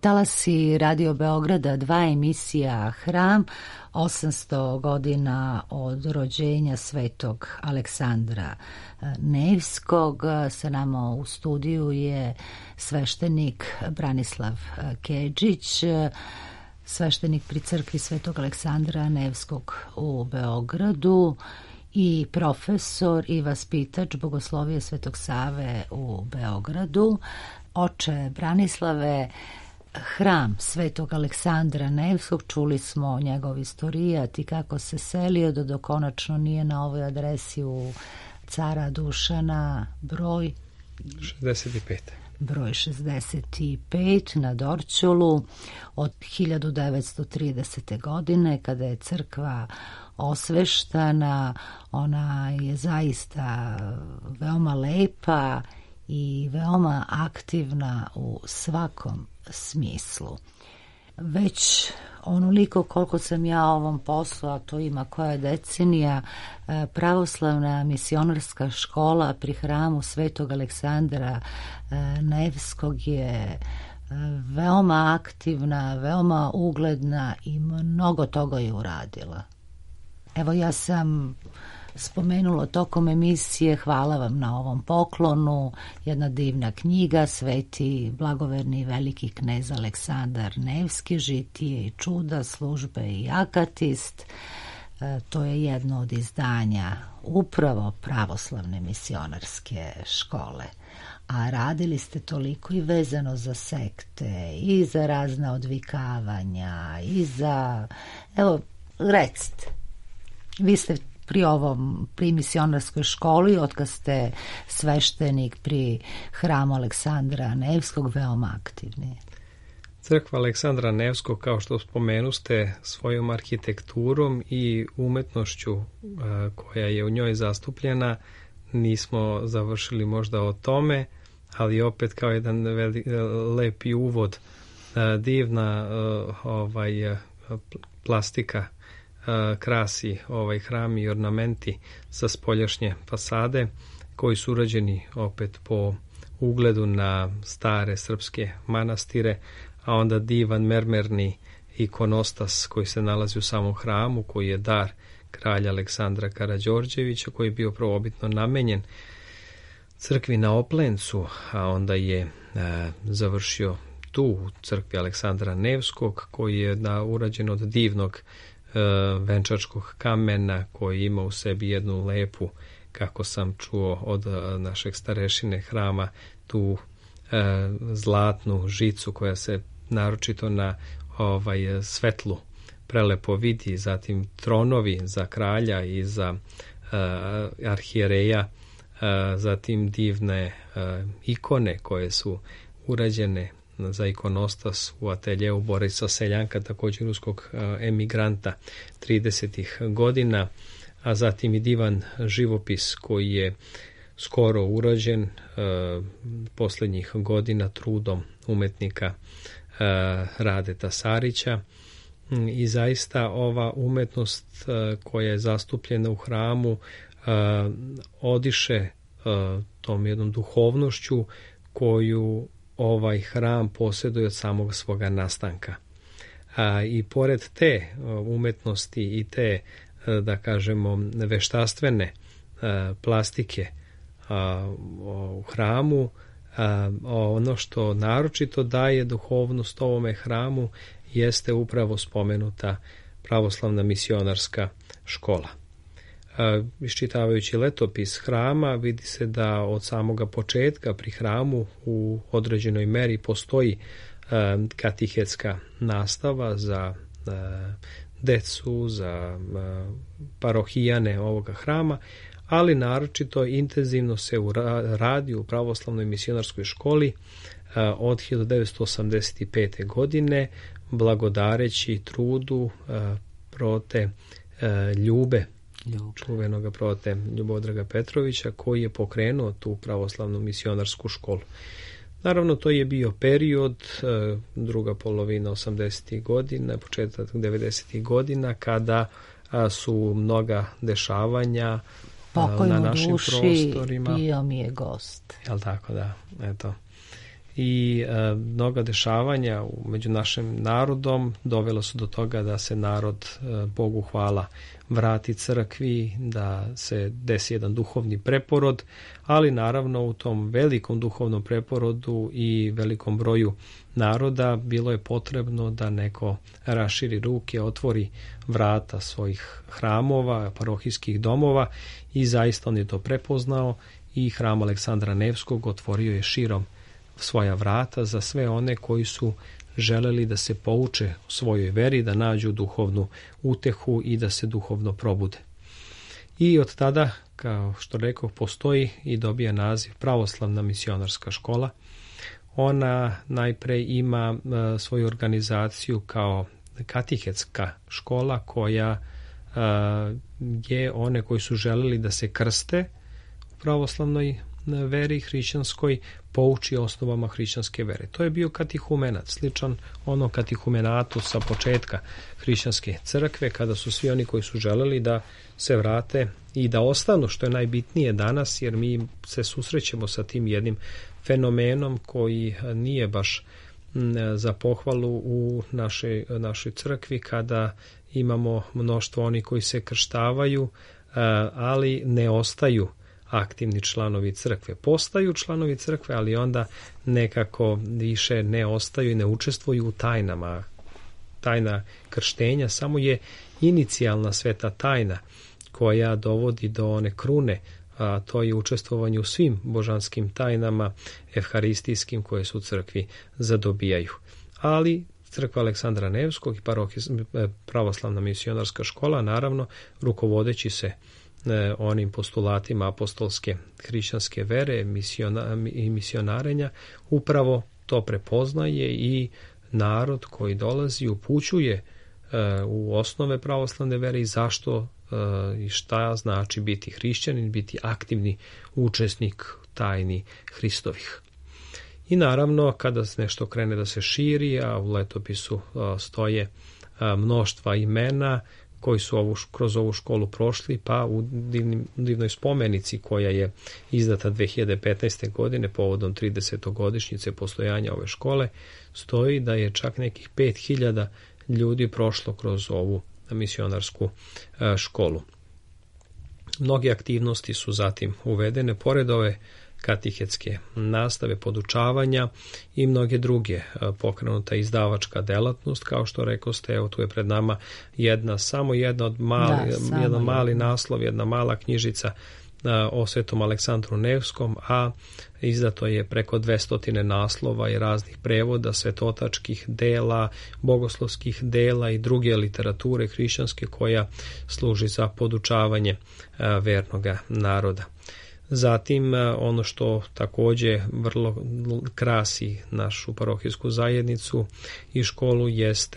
Talasi Radio Beograda, 2 emisija Hram, 800 godina od rođenja svetog Aleksandra Nevskog. Sa nama u studiju je sveštenik Branislav Kedžić, sveštenik pri crkvi svetog Aleksandra Nevskog u Beogradu i profesor i vaspitač Bogoslovije Svetog Save u Beogradu. Oče Branislave, Hram svetog Aleksandra Nevskog, čuli smo njegov istorijat i kako se selio do konačno nije na ovoj adresi u Cara Dušana broj 65. Broj 65 na Dorćolu od 1930. godine, kada je crkva osveštana. Ona je zaista veoma lepa i veoma aktivna u svakom smislu. Već onoliko koliko sam ja ovom poslu, a to ima koja decenija, pravoslavna misionarska škola pri hramu svetog Aleksandra Nevskog je veoma aktivna, veoma ugledna i mnogo toga je uradila. Evo, ja sam spomenulo tokom emisije, hvala vam na ovom poklonu, jedna divna knjiga, Sveti blagoverni veliki knez Aleksandar Nevski, Žitije i čuda, službe i akatist. To je jedno od izdanja upravo pravoslavne misionarske škole. A radili ste toliko i vezano za sekte i za razna odvikavanja i za... Evo, recite, vi ste pri misionarskoj školi, otkad ste sveštenik pri hramu Aleksandra Nevskog, veoma aktivni. Crkva Aleksandra Nevskog, kao što spomenuste, svojom arhitekturom i umetnošću koja je u njoj zastupljena, nismo završili možda o tome, ali opet kao jedan lepi uvod, divna plastika krasi ovaj hram i ornamenti sa spoljašnje fasade, koji su urađeni opet po ugledu na stare srpske manastire, a onda divan mermerni ikonostas koji se nalazi u samom hramu, koji je dar kralja Aleksandra Karađorđevića, koji je bio prvobitno namenjen crkvi na Oplencu, a onda je završio tu u crkvi Aleksandra Nevskog, koji je urađen od divnog venčačkog kamena, koji ima u sebi jednu lepu, kako sam čuo od našeg starešine hrama, tu zlatnu žicu koja se naročito na svetlu prelepo vidi, zatim tronovi za kralja i za arhijereja, zatim divne ikone koje su urađene za ikonostas u ateljeu Borisa Seljanka, također ruskog emigranta 30. godina, a zatim i divan živopis koji je skoro urađen posljednjih godina trudom umetnika Radeta Sarića. I zaista ova umetnost koja je zastupljena u hramu odiše tom jednom duhovnošću koju ovaj hram posjeduje od samog svoga nastanka. I pored te umetnosti i te, da kažemo, veštastvene plastike u hramu, ono što naročito daje duhovnost ovome hramu jeste upravo spomenuta pravoslavna misionarska škola. Iščitavajući letopis hrama, vidi se da od samoga početka pri hramu u određenoj meri postoji katehetska nastava za decu, za parohijane ovoga hrama, ali naročito intenzivno se radi u pravoslavnoj misionarskoj školi od 1985. godine, blagodareći trudu prote Ljube, čuvenoga prote Ljubodraga Petrovića, koji je pokrenuo tu pravoslavnu misionarsku školu. Naravno, to je bio period, druga polovina 80. godina, početak 90. godina, kada su mnoga dešavanja na našim prostorima. Bio mi je gost. Jel tako, da, eto. i mnoga dešavanja među našim narodom dovelo su do toga da se narod, Bogu hvala, vrati crkvi, da se desi jedan duhovni preporod, ali naravno u tom velikom duhovnom preporodu i velikom broju naroda bilo je potrebno da neko raširi ruke, otvori vrata svojih hramova, parohijskih domova i zaista on je to prepoznao i hram Aleksandra Nevskog otvorio je širom svoja vrata za sve one koji su želeli da se pouče u svojoj veri, da nađu duhovnu utehu i da se duhovno probude. I od tada, kao što rekao, postoji i dobija naziv Pravoslavna misionarska škola. Ona najpre ima svoju organizaciju kao katehetska škola koja je one koji su želeli da se krste u pravoslavnoj veri hrišćanskoj pouči osnovama hrišćanske vere. To je bio katehumenat, sličan onom katehumenatu sa početka hrišćanske crkve, kada su svi oni koji su želeli da se vrate i da ostanu, što je najbitnije danas, jer mi se susrećemo sa tim jednim fenomenom koji nije baš za pohvalu u našoj crkvi, kada imamo mnoštvo oni koji se krštavaju, ali ne ostaju aktivni članovi crkve. Postaju članovi crkve, ali onda nekako više ne ostaju i ne učestvuju u tajnama. Tajna krštenja samo je inicijalna sveta tajna koja dovodi do one krune, a to je učestvovanje u svim božanskim tajnama evharistijskim koje su u crkvi zadobijaju. Ali crkva Aleksandra Nevskog i pravoslavna misionarska škola, naravno, rukovodeći se onim postulatima apostolske hrišćanske vere i misionarenja, upravo to prepoznaje i narod koji dolazi upućuje u osnove pravoslavne vere i zašto i šta znači biti hrišćanin, biti aktivni učesnik tajni Hristovih. I naravno, kada nešto krene da se širi, a u letopisu stoje mnoštva imena koji su kroz ovu školu prošli, pa u divnoj spomenici koja je izdata 2015. godine povodom 30. godišnjice postojanja ove škole, stoji da je čak nekih 5000 ljudi prošlo kroz ovu misionarsku školu. Mnoge aktivnosti su zatim uvedene, pored ove katehetske nastave, podučavanja i mnoge druge, pokrenuta izdavačka delatnost, kao što rekoste, evo tu je pred nama jedan mali naslov, jedna mala knjižica o Svetom Aleksandru Nevskom, a izdato je preko 200 naslova i raznih prevoda, svetotačkih dela, bogoslovskih dela i druge literature hrišćanske koja služi za podučavanje vernoga naroda. Zatim, ono što takođe vrlo krasi našu parohijsku zajednicu i školu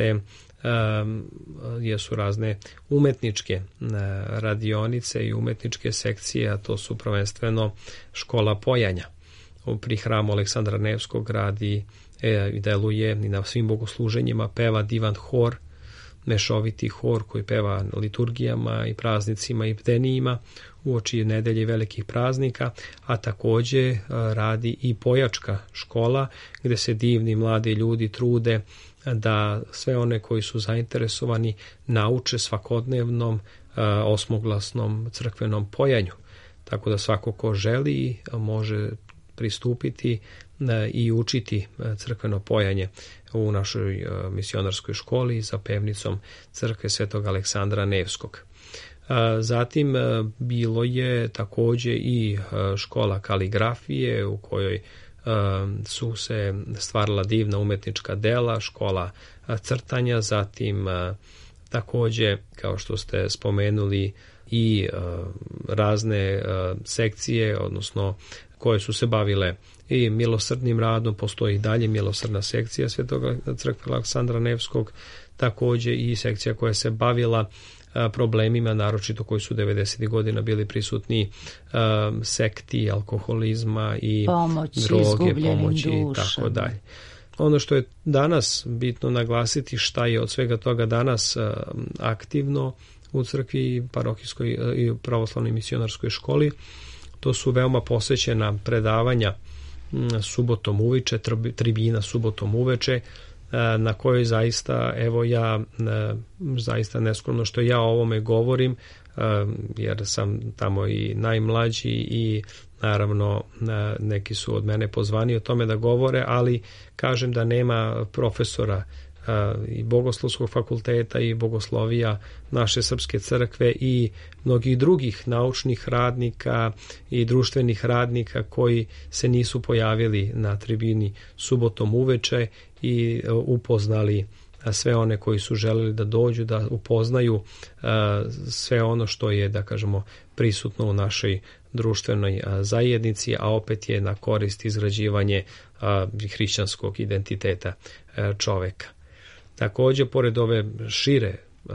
jesu razne umetničke radionice i umetničke sekcije, a to su prvenstveno škola pojanja. Pri hramu Aleksandra Nevskog radi i deluje i na svim bogosluženjima peva divan hor, mešoviti hor koji peva liturgijama i praznicima i bdenijima uoči nedelje i velikih praznika, a takođe radi i pojačka škola gde se divni mladi ljudi trude da sve one koji su zainteresovani nauče svakodnevnom osmoglasnom crkvenom pojanju. Tako da svako ko želi može pristupiti i učiti crkveno pojanje u našoj misionarskoj školi za pevnicom crkve Svetog Aleksandra Nevskog. Zatim bilo je takođe i škola kaligrafije u kojoj su se stvarala divna umetnička dela, škola crtanja, zatim takođe, kao što ste spomenuli, i razne sekcije, odnosno koje su se bavile i milosrdnim radom, postoji i dalje milosrdna sekcija Svetog crkve Aleksandra Nevskog, takođe i sekcija koja se bavila problemima, naročito koji su 90. godina bili prisutni, sekti, alkoholizma i droge, pomoći i tako dalje. Ono što je danas bitno naglasiti, šta je od svega toga danas aktivno u crkvi parohijskoj i pravoslavnoj misionarskoj školi, to su veoma posvećena predavanja subotom uveče, tribina subotom uveče, na kojoj zaista, evo ja zaista neskromno što ja o ovome govorim, jer sam tamo i najmlađi i naravno neki su od mene pozvani o tome da govore, ali kažem da nema profesora i Bogoslovskog fakulteta i bogoslovija naše Srpske crkve i mnogih drugih naučnih radnika i društvenih radnika koji se nisu pojavili na tribini subotom uveče i upoznali sve one koji su želeli da dođu, da upoznaju sve ono što je, da kažemo, prisutno u našoj društvenoj zajednici, a opet je na korist izgrađivanje hrišćanskog identiteta čoveka. Također, pored ove šire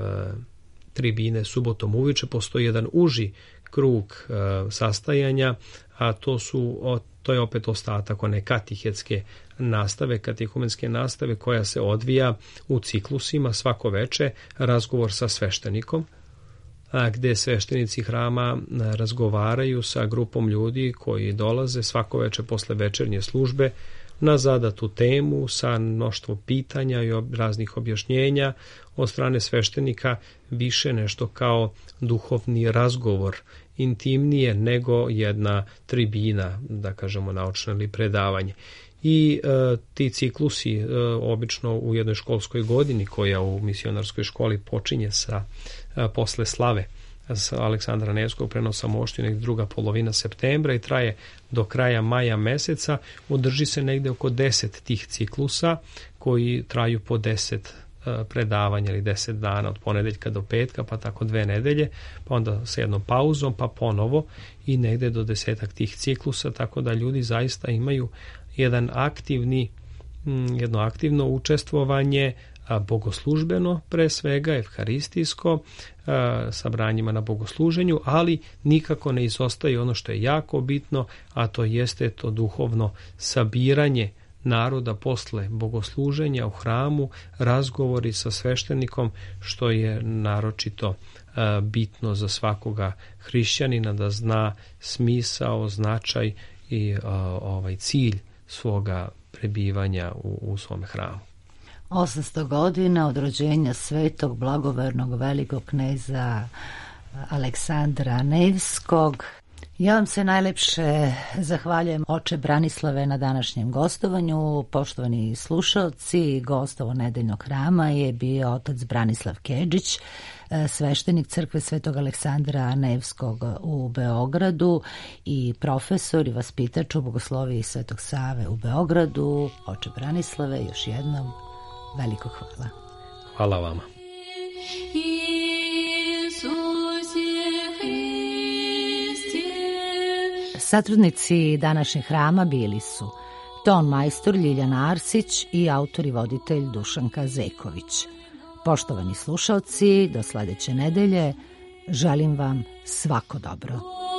tribine subotom uveče, postoji jedan uži krug sastajanja, a to je opet ostatak one katehetske nastave, katehumenske nastave koja se odvija u ciklusima svako veče, razgovor sa sveštenikom, gde sveštenici hrama razgovaraju sa grupom ljudi koji dolaze svako veče posle večernje službe na zadatu temu sa mnoštvo pitanja i raznih objašnjenja od strane sveštenika, više nešto kao duhovni razgovor, intimnije nego jedna tribina, da kažemo naučno ili predavanje. I ti ciklusi obično u jednoj školskoj godini koja u misionarskoj školi počinje posle slave Aleksandra Nevskog prenosa mošti, negdje druga polovina septembra i traje do kraja maja meseca, održi se negdje oko 10 tih ciklusa koji traju po 10 predavanja ili 10 dana od ponedeljka do petka, pa tako 2 nedelje, pa onda sa jednom pauzom, pa ponovo i negdje do 10 tih ciklusa, tako da ljudi zaista imaju jedno aktivno učestvovanje, bogoslužbeno pre svega, evharistijsko, sa branjima na bogosluženju, ali nikako ne izostaje ono što je jako bitno, a to jeste to duhovno sabiranje naroda posle bogosluženja u hramu, razgovori sa sveštenikom, što je naročito bitno za svakoga hrišćanina da zna smisao, značaj i cilj svoga prebivanja u svome hramu. 800 godina od rođenja svetog blagovernog velikog kneza Aleksandra Nevskog. Ja vam se najlepše zahvaljujem, oče Branislave, na današnjem gostovanju. Poštovani slušalci, gost ovo nedeljnog hrama je bio otac Branislav Kedžić, sveštenik crkve Svetog Aleksandra Nevskog u Beogradu i profesor i vaspitač u bogosloviji Svetog Save u Beogradu. Oče Branislave, još jednom veliko hvala. Hvala vama. Satrudnici današnjeg hrama bili su ton majstor Ljiljana Arsić i autor i voditelj Dušanka Zeković. Poštovani slušalci, do sledeće nedelje želim vam svako dobro.